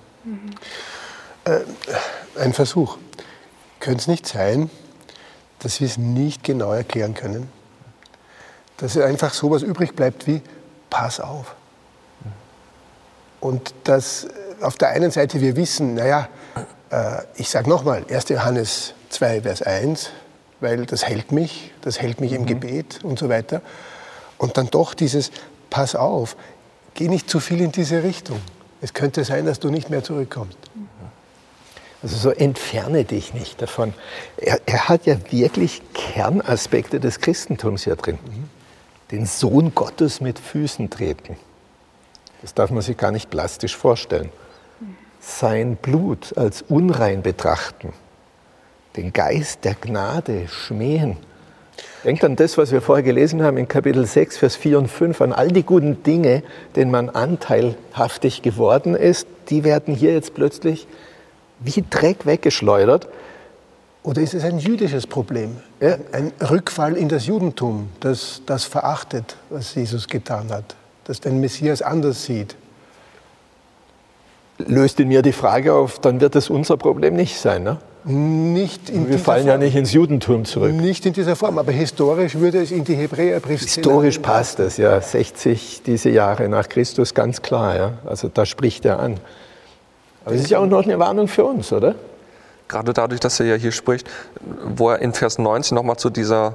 Ein Versuch. Könnte es nicht sein, dass wir es nicht genau erklären können? Dass einfach sowas übrig bleibt wie, pass auf. Und dass auf der einen Seite wir wissen, naja, ich sage nochmal, 1. Johannes 2, Vers 1, weil das hält mich im Gebet und so weiter. Und dann doch dieses, pass auf, geh nicht zu viel in diese Richtung. Es könnte sein, dass du nicht mehr zurückkommst. Also so entferne dich nicht davon. Er hat ja wirklich Kernaspekte des Christentums hier drin. Den Sohn Gottes mit Füßen treten. Das darf man sich gar nicht plastisch vorstellen. Sein Blut als unrein betrachten. Den Geist der Gnade schmähen. Denkt an das, was wir vorher gelesen haben in Kapitel 6, Vers 4 und 5, an all die guten Dinge, denen man anteilhaftig geworden ist, die werden hier jetzt plötzlich wie Dreck weggeschleudert. Oder ist es ein jüdisches Problem? Ja. Ein Rückfall in das Judentum, das verachtet, was Jesus getan hat, das den Messias anders sieht? Löst in mir die Frage auf, dann wird das unser Problem nicht sein, ne? Nicht in Wir fallen Form. ja nicht ins Judentum zurück. Nicht in dieser Form, aber historisch würde es in die Hebräerbriefszene. Historisch passt es, ja, 60 diese Jahre nach Christus, ganz klar, ja. Also da spricht er an. Aber es ist ja auch noch eine Warnung für uns, oder? Gerade dadurch, dass er ja hier spricht, wo er in Vers 19 nochmal zu so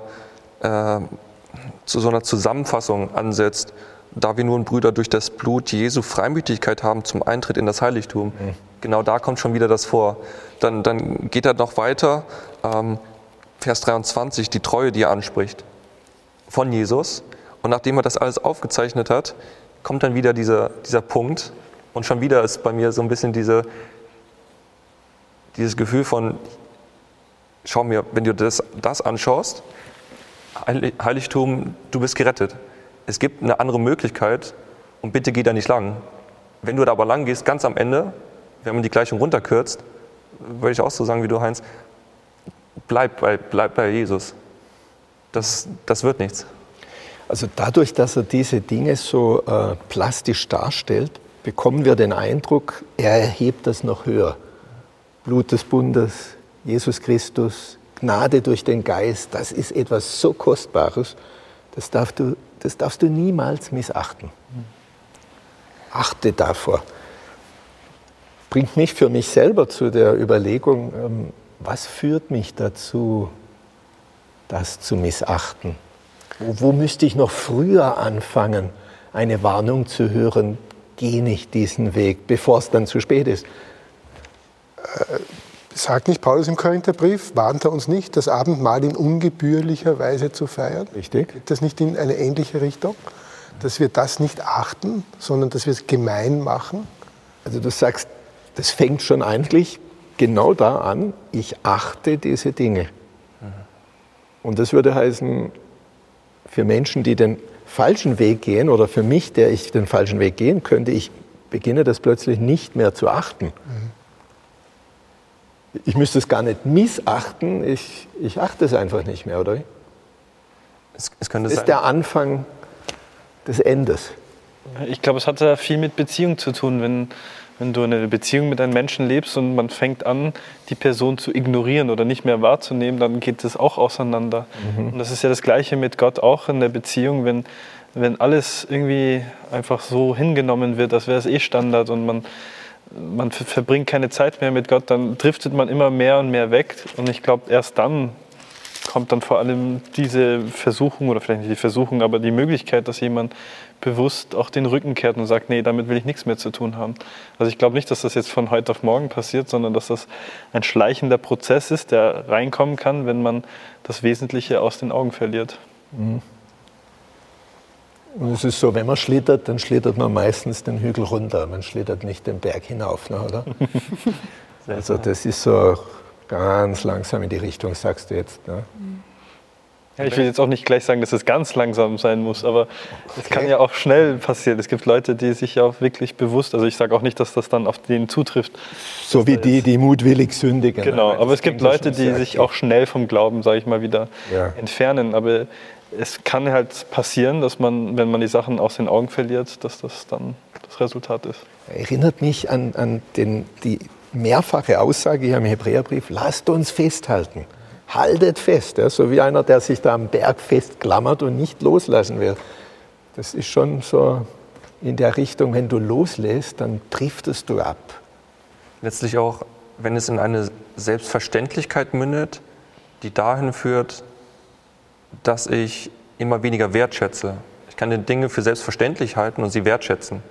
einer Zusammenfassung ansetzt, da wir nun, Brüder, durch das Blut Jesu Freimütigkeit haben zum Eintritt in das Heiligtum. Genau da kommt schon wieder das vor. Dann geht er noch weiter, Vers 23, die Treue, die er anspricht, von Jesus. Und nachdem er das alles aufgezeichnet hat, kommt dann wieder dieser Punkt. Und schon wieder ist bei mir so ein bisschen dieses Gefühl von, schau mir, wenn du das anschaust, Heiligtum, du bist gerettet. Es gibt eine andere Möglichkeit und bitte geh da nicht lang. Wenn du da aber lang gehst, ganz am Ende, wenn man die Gleichung runterkürzt, würde ich auch so sagen wie du, Heinz, bleib bei Jesus. Das wird nichts. Also dadurch, dass er diese Dinge so plastisch darstellt, bekommen wir den Eindruck, er erhebt das noch höher. Blut des Bundes, Jesus Christus, Gnade durch den Geist, das ist etwas so Kostbares, das darfst du niemals missachten. Achte davor. Bringt mich für mich selber zu der Überlegung, was führt mich dazu, das zu missachten? Wo müsste ich noch früher anfangen, eine Warnung zu hören, geh nicht diesen Weg, bevor es dann zu spät ist? Sagt nicht Paulus im Korintherbrief, warnt er uns nicht, das Abendmahl in ungebührlicher Weise zu feiern? Richtig. Geht das nicht in eine ähnliche Richtung? Dass wir das nicht achten, sondern dass wir es gemein machen? Also du sagst, das fängt schon eigentlich genau da an, ich achte diese Dinge. Und das würde heißen, für Menschen, die den falschen Weg gehen, oder für mich, der ich den falschen Weg gehen könnte, ich beginne das plötzlich nicht mehr zu achten. Ich müsste es gar nicht missachten, ich achte es einfach nicht mehr, oder? Es könnte Das ist der Anfang des Endes. Ich glaube, es hat ja viel mit Beziehung zu tun, wenn du eine Beziehung mit einem Menschen lebst und man fängt an, die Person zu ignorieren oder nicht mehr wahrzunehmen, dann geht das auch auseinander. Und das ist ja das Gleiche mit Gott auch in der Beziehung, wenn alles irgendwie einfach so hingenommen wird, als wäre es Standard und man verbringt keine Zeit mehr mit Gott, dann driftet man immer mehr und mehr weg. Und ich glaube, erst dann kommt dann vor allem diese Versuchung, oder vielleicht nicht die Versuchung, aber die Möglichkeit, dass jemand bewusst auch den Rücken kehrt und sagt, nee, damit will ich nichts mehr zu tun haben. Also ich glaube nicht, dass das jetzt von heute auf morgen passiert, sondern dass das ein schleichender Prozess ist, der reinkommen kann, wenn man das Wesentliche aus den Augen verliert. Und es ist so, wenn man schlittert, dann schlittert man meistens den Hügel runter. Man schlittert nicht den Berg hinauf, ne, oder? Also das ist so ganz langsam in die Richtung, sagst du jetzt. Ne? Ja, ich will jetzt auch nicht gleich sagen, dass es ganz langsam sein muss, aber es kann ja auch schnell passieren. Es gibt Leute, die sich ja auch wirklich bewusst, also ich sage auch nicht, dass das dann auf den zutrifft. So wie die mutwillig sündigen. Genau, aber es gibt Leute, die sich auch schnell vom Glauben, sage ich mal, wieder entfernen. Aber es kann halt passieren, dass man, wenn man die Sachen aus den Augen verliert, dass das dann das Resultat ist. Erinnert mich an die mehrfache Aussage hier im Hebräerbrief, lasst uns festhalten. Haltet fest, ja, so wie einer, der sich da am Berg festklammert und nicht loslassen will. Das ist schon so in der Richtung, wenn du loslässt, dann driftest du ab. Letztlich auch, wenn es in eine Selbstverständlichkeit mündet, die dahin führt, dass ich immer weniger wertschätze. Ich kann die Dinge für selbstverständlich halten und sie wertschätzen.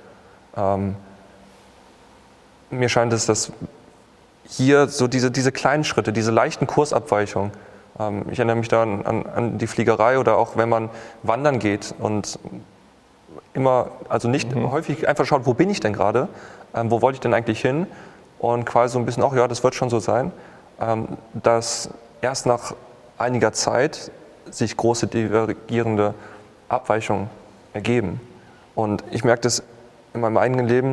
Mir scheint es, dass hier so diese kleinen Schritte, diese leichten Kursabweichungen, ich erinnere mich da an die Fliegerei oder auch wenn man wandern geht und immer, also nicht häufig einfach schaut, wo bin ich denn gerade, wo wollte ich denn eigentlich hin und quasi so ein bisschen, das wird schon so sein, dass erst nach einiger Zeit sich große divergierende Abweichungen ergeben. Und ich merke das in meinem eigenen Leben,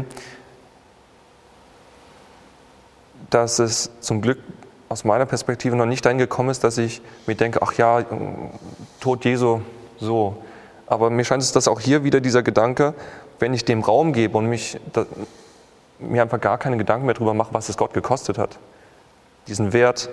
dass es zum Glück aus meiner Perspektive noch nicht dahin gekommen ist, dass ich mir denke, ach ja, Tod Jesu, so. Aber mir scheint es, dass auch hier wieder dieser Gedanke, wenn ich dem Raum gebe und mir einfach gar keine Gedanken mehr darüber mache, was es Gott gekostet hat, diesen Wert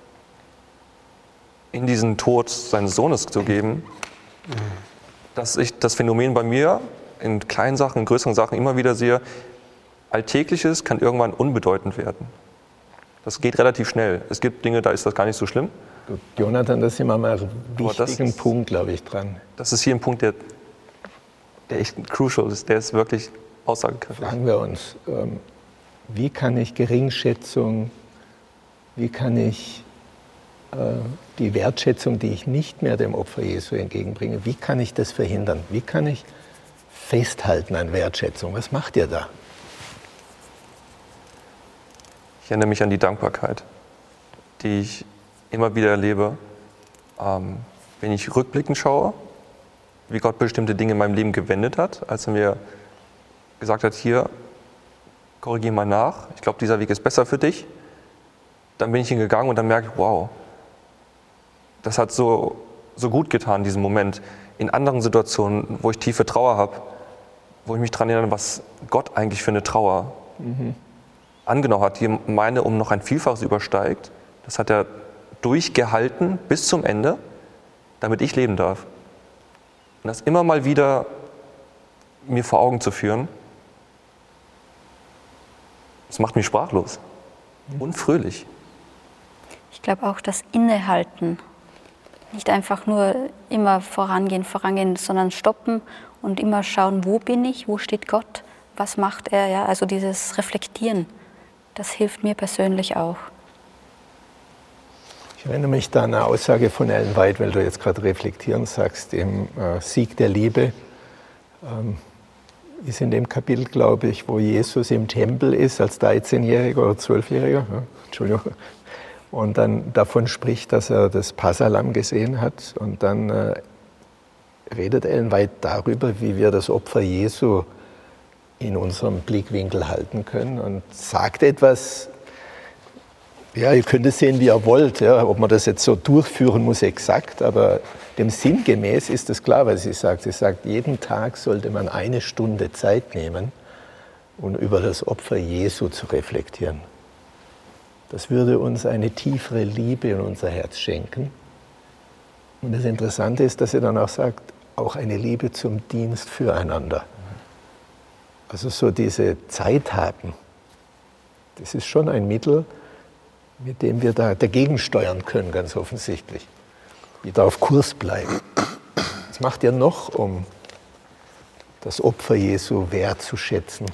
in diesen Tod seines Sohnes zu geben, dass ich das Phänomen bei mir in kleinen Sachen, in größeren Sachen immer wieder sehe, Alltägliches kann irgendwann unbedeutend werden. Das geht relativ schnell. Es gibt Dinge, da ist das gar nicht so schlimm. Gut, Jonathan, da sind wir mal einen wichtigen Punkt, glaube ich, dran. Das ist hier ein Punkt, der echt crucial ist, der ist wirklich aussagekräftig. Fragen wir uns, wie kann ich Geringschätzung, wie kann ich die Wertschätzung, die ich nicht mehr dem Opfer Jesu entgegenbringe, wie kann ich das verhindern? Wie kann ich festhalten an Wertschätzung? Was macht ihr da? Ich erinnere mich an die Dankbarkeit, die ich immer wieder erlebe, wenn ich rückblickend schaue, wie Gott bestimmte Dinge in meinem Leben gewendet hat, als er mir gesagt hat, hier, korrigier mal nach, ich glaube, dieser Weg ist besser für dich. Dann bin ich hingegangen und dann merke ich, wow, das hat so gut getan, diesen Moment. In anderen Situationen, wo ich tiefe Trauer habe, wo ich mich daran erinnere, was Gott eigentlich für eine Trauer angenommen hat, die meine um noch ein Vielfaches übersteigt. Das hat er durchgehalten bis zum Ende, damit ich leben darf. Und das immer mal wieder mir vor Augen zu führen, das macht mich sprachlos und fröhlich. Ich glaube auch das Innehalten. Nicht einfach nur immer vorangehen, sondern stoppen und immer schauen, wo bin ich, wo steht Gott, was macht er. Ja? Also dieses Reflektieren, das hilft mir persönlich auch. Ich erinnere mich da an eine Aussage von Ellen White, weil du jetzt gerade reflektieren sagst, im Sieg der Liebe. Ist in dem Kapitel, glaube ich, wo Jesus im Tempel ist, als 13-Jähriger oder 12-Jähriger, Entschuldigung, und dann davon spricht, dass er das Passahlamm gesehen hat. Und dann redet Ellen White darüber, wie wir das Opfer Jesu in unserem Blickwinkel halten können und sagt etwas, ja, ihr könnt es sehen, wie ihr wollt, ja, ob man das jetzt so durchführen muss exakt, aber dem sinngemäß ist es klar, was sie sagt. Sie sagt, jeden Tag sollte man 1 Stunde Zeit nehmen, um über das Opfer Jesu zu reflektieren. Das würde uns eine tiefere Liebe in unser Herz schenken. Und das Interessante ist, dass sie dann auch sagt, auch eine Liebe zum Dienst füreinander. Also so diese Zeit haben, das ist schon ein Mittel, mit dem wir da dagegen steuern können, ganz offensichtlich. Wieder auf Kurs bleiben. Was macht ihr noch, um das Opfer Jesu wertzuschätzen?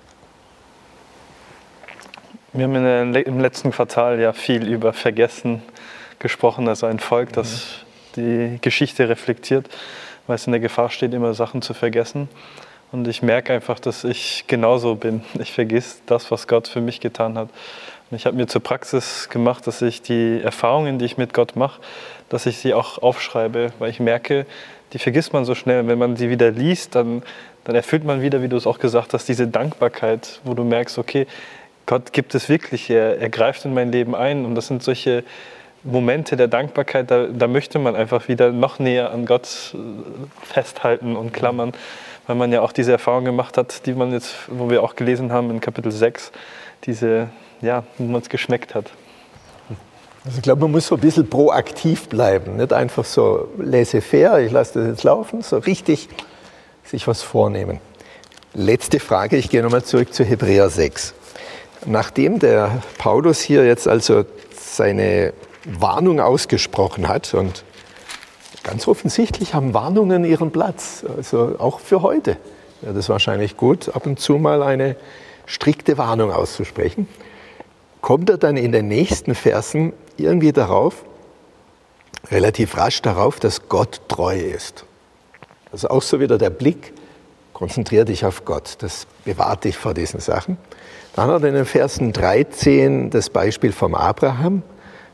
Wir haben im letzten Quartal ja viel über Vergessen gesprochen, also ein Volk, das die Geschichte reflektiert, weil es in der Gefahr steht, immer Sachen zu vergessen. Und ich merke einfach, dass ich genauso bin. Ich vergesse das, was Gott für mich getan hat. Und ich habe mir zur Praxis gemacht, dass ich die Erfahrungen, die ich mit Gott mache, dass ich sie auch aufschreibe, weil ich merke, die vergisst man so schnell. Wenn man sie wieder liest, dann erfüllt man wieder, wie du es auch gesagt hast, diese Dankbarkeit, wo du merkst, okay, Gott gibt es wirklich, er greift in mein Leben ein. Und das sind solche Momente der Dankbarkeit, da möchte man einfach wieder noch näher an Gott festhalten und klammern, weil man ja auch diese Erfahrung gemacht hat, die man jetzt, wo wir auch gelesen haben in Kapitel 6, wo man es geschmeckt hat. Also ich glaube, man muss so ein bisschen proaktiv bleiben, nicht einfach so laissez-faire, ich lasse das jetzt laufen, so richtig sich was vornehmen. Letzte Frage, ich gehe nochmal zurück zu Hebräer 6. Nachdem der Paulus hier jetzt also seine Warnung ausgesprochen hat, und ganz offensichtlich haben Warnungen ihren Platz, also auch für heute wäre das wahrscheinlich gut, ab und zu mal eine strikte Warnung auszusprechen, kommt er dann in den nächsten Versen irgendwie darauf, relativ rasch darauf, dass Gott treu ist. Also auch so wieder der Blick, konzentriere dich auf Gott, das bewahrt dich vor diesen Sachen. Dann hat er in den Versen 13 das Beispiel vom Abraham,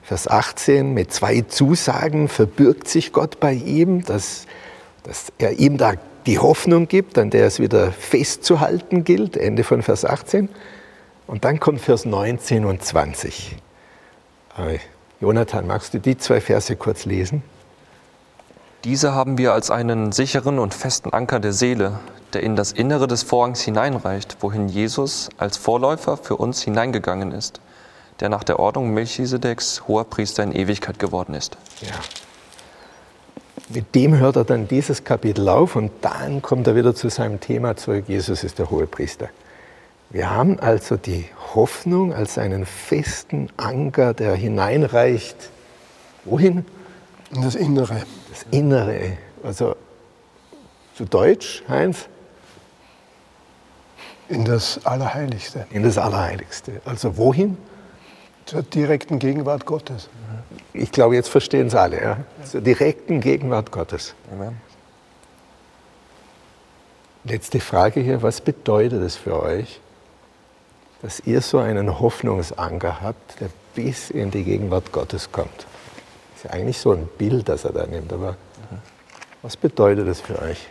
Vers 18, mit 2 Zusagen verbürgt sich Gott bei ihm, dass er ihm da die Hoffnung gibt, an der es wieder festzuhalten gilt. Ende von Vers 18. Und dann kommt Vers 19 und 20. Jonathan, magst du die 2 Verse kurz lesen? Diese haben wir als einen sicheren und festen Anker der Seele, der in das Innere des Vorhangs hineinreicht, wohin Jesus als Vorläufer für uns hineingegangen ist, der nach der Ordnung Melchisedeks Hoherpriester in Ewigkeit geworden ist. Ja. Mit dem hört er dann dieses Kapitel auf und dann kommt er wieder zu seinem Thema zurück, Jesus ist der Hohepriester. Wir haben also die Hoffnung als einen festen Anker, der hineinreicht. Wohin? In das Innere. Das Innere. Also zu Deutsch, Heinz? In das Allerheiligste. In das Allerheiligste. Also wohin? Zur direkten Gegenwart Gottes. Ich glaube, jetzt verstehen es alle. Ja? Zur direkten Gegenwart Gottes. Amen. Letzte Frage hier. Was bedeutet es für euch, dass ihr so einen Hoffnungsanker habt, der bis in die Gegenwart Gottes kommt? Das ist ja eigentlich so ein Bild, das er da nimmt. Aber was bedeutet das für euch?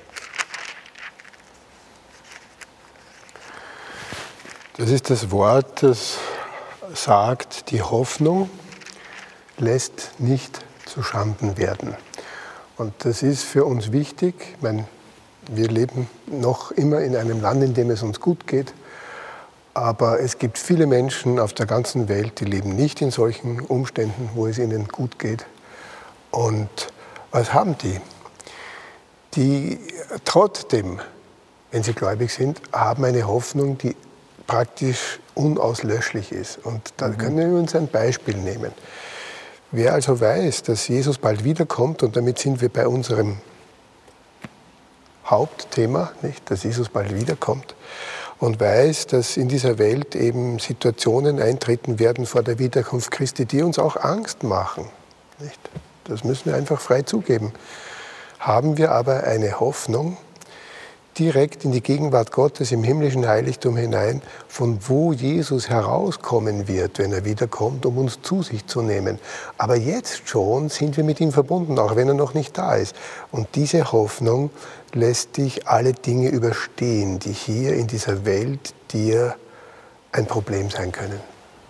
Das ist das Wort, das sagt, die Hoffnung lässt nicht zu Schanden werden. Und das ist für uns wichtig. Ich meine, wir leben noch immer in einem Land, in dem es uns gut geht. Aber es gibt viele Menschen auf der ganzen Welt, die leben nicht in solchen Umständen, wo es ihnen gut geht. Und was haben die? Die trotzdem, wenn sie gläubig sind, haben eine Hoffnung, die praktisch unauslöschlich ist. Und da können wir uns ein Beispiel nehmen. Wer also weiß, dass Jesus bald wiederkommt, und damit sind wir bei unserem Hauptthema, nicht, dass Jesus bald wiederkommt, und weiß, dass in dieser Welt eben Situationen eintreten werden vor der Wiederkunft Christi, die uns auch Angst machen. Nicht? Das müssen wir einfach frei zugeben. Haben wir aber eine Hoffnung, direkt in die Gegenwart Gottes im himmlischen Heiligtum hinein, von wo Jesus herauskommen wird, wenn er wiederkommt, um uns zu sich zu nehmen. Aber jetzt schon sind wir mit ihm verbunden, auch wenn er noch nicht da ist. Und diese Hoffnung lässt dich alle Dinge überstehen, die hier in dieser Welt dir ein Problem sein können.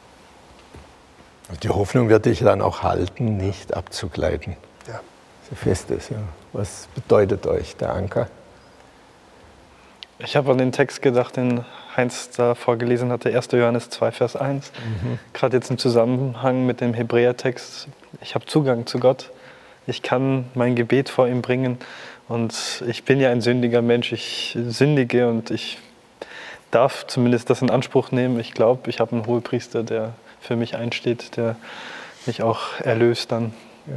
Die Hoffnung wird dich dann auch halten, nicht abzugleiten. Ja. So fest ist, ja. Was bedeutet euch der Anker? Ich habe an den Text gedacht, den Heinz da vorgelesen hatte, 1. Johannes 2, Vers 1. Gerade jetzt im Zusammenhang mit dem Hebräertext. Ich habe Zugang zu Gott. Ich kann mein Gebet vor ihm bringen. Und ich bin ja ein sündiger Mensch. Ich sündige und ich darf zumindest das in Anspruch nehmen. Ich glaube, ich habe einen Hohepriester, der für mich einsteht, der mich auch erlöst dann. Ja.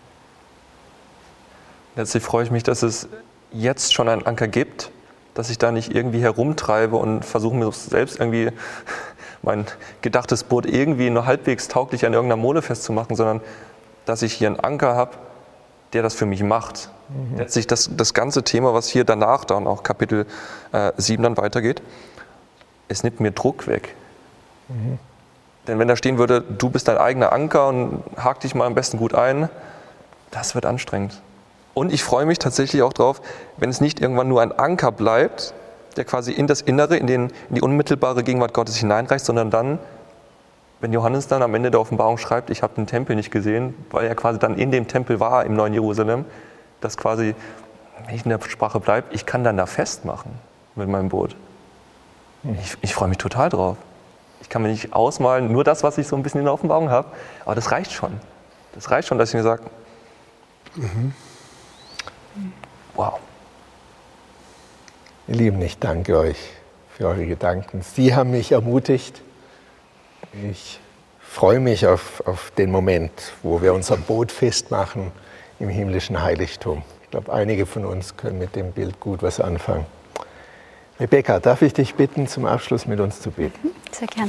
Letztlich freue ich mich, dass es jetzt schon einen Anker gibt, dass ich da nicht irgendwie herumtreibe und versuche mir selbst irgendwie mein gedachtes Boot irgendwie nur halbwegs tauglich an irgendeiner Mole festzumachen, sondern dass ich hier einen Anker habe, der das für mich macht. Letztlich das ganze Thema, was hier danach dann auch Kapitel 7 dann weitergeht, es nimmt mir Druck weg. Denn wenn da stehen würde, du bist dein eigener Anker und hak dich mal am besten gut ein, das wird anstrengend. Und ich freue mich tatsächlich auch drauf, wenn es nicht irgendwann nur ein Anker bleibt, der quasi in das Innere, in die unmittelbare Gegenwart Gottes hineinreicht, sondern dann, wenn Johannes dann am Ende der Offenbarung schreibt, ich habe den Tempel nicht gesehen, weil er quasi dann in dem Tempel war, im neuen Jerusalem, dass quasi, wenn ich in der Sprache bleibe, ich kann dann da festmachen mit meinem Boot. Ich freue mich total drauf. Ich kann mir nicht ausmalen, nur das, was ich so ein bisschen in der Offenbarung habe, aber das reicht schon. Das reicht schon, dass ich mir sage, wow. Ihr Lieben, ich danke euch für eure Gedanken. Sie haben mich ermutigt. Ich freue mich auf den Moment, wo wir unser Boot festmachen im himmlischen Heiligtum. Ich glaube, einige von uns können mit dem Bild gut was anfangen. Rebecca, darf ich dich bitten, zum Abschluss mit uns zu beten? Sehr gerne.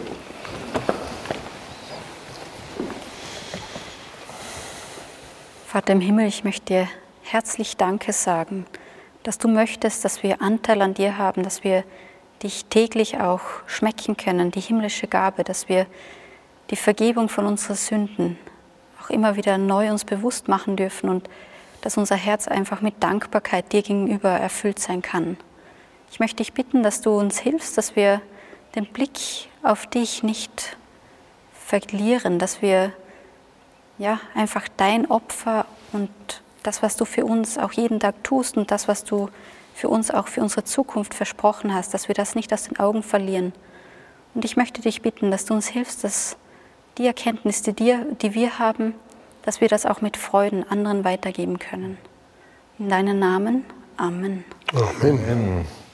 Vater im Himmel, ich möchte dir herzlich Danke sagen, dass du möchtest, dass wir Anteil an dir haben, dass wir dich täglich auch schmecken können, die himmlische Gabe, dass wir die Vergebung von unseren Sünden auch immer wieder neu uns bewusst machen dürfen und dass unser Herz einfach mit Dankbarkeit dir gegenüber erfüllt sein kann. Ich möchte dich bitten, dass du uns hilfst, dass wir den Blick auf dich nicht verlieren, dass wir einfach dein Opfer und das, was du für uns auch jeden Tag tust und das, was du für uns auch für unsere Zukunft versprochen hast, dass wir das nicht aus den Augen verlieren. Und ich möchte dich bitten, dass du uns hilfst, dass die Erkenntnis, die wir haben, dass wir das auch mit Freuden anderen weitergeben können. In deinem Namen. Amen. Amen.